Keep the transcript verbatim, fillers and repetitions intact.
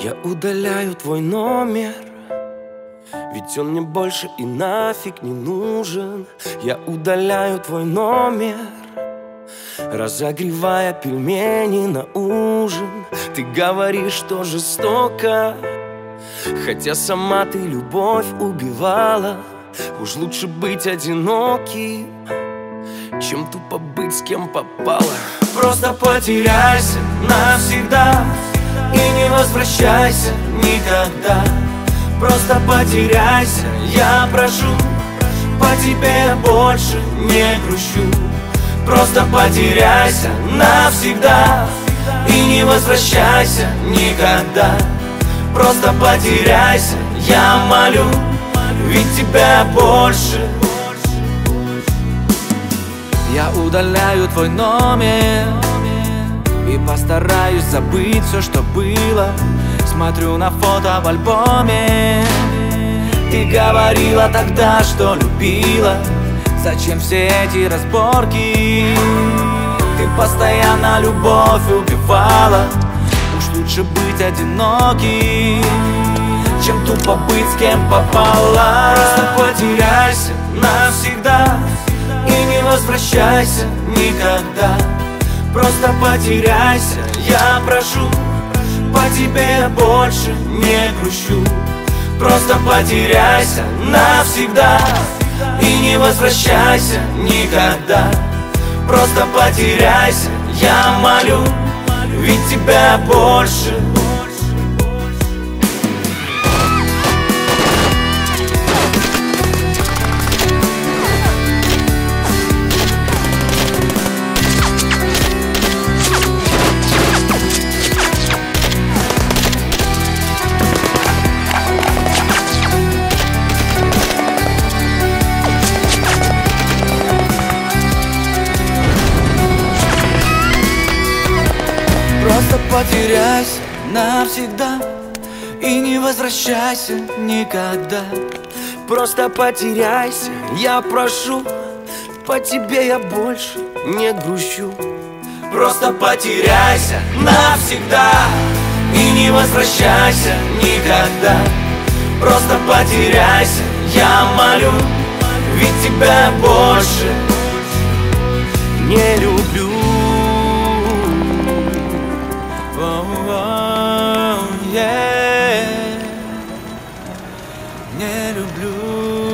Я удаляю твой номер, ведь он мне больше и нафиг не нужен. Я удаляю твой номер, разогревая пельмени на ужин. Ты говоришь, что жестоко, хотя сама ты любовь убивала. Уж лучше быть одиноким, чем тупо быть с кем попало. Просто потеряйся навсегда и не возвращайся никогда. Просто потеряйся, я прошу, по тебе я больше не грущу. Просто потеряйся навсегда и не возвращайся никогда. Просто потеряйся, я молю, ведь тебя больше. Я удаляю твой номер и постараюсь забыть все, что было. Смотрю на фото в альбоме. Ты говорила тогда, что любила. Зачем все эти разборки? Ты постоянно любовь убивала. Уж лучше быть одиноким, чем тупо быть с кем попала. Просто потеряйся навсегда и не возвращайся никогда. Просто потеряйся, я прошу, по тебе я больше не грущу. Просто потеряйся навсегда и не возвращайся никогда. Просто потеряйся, я молю, ведь тебя больше. Просто потеряйся навсегда и не возвращайся никогда. Просто потеряйся, я прошу, по тебе я больше не грущу. Просто потеряйся навсегда и не возвращайся никогда. Просто потеряйся, я молю, ведь тебя больше не люблю. Oh, yeah. Не люблю.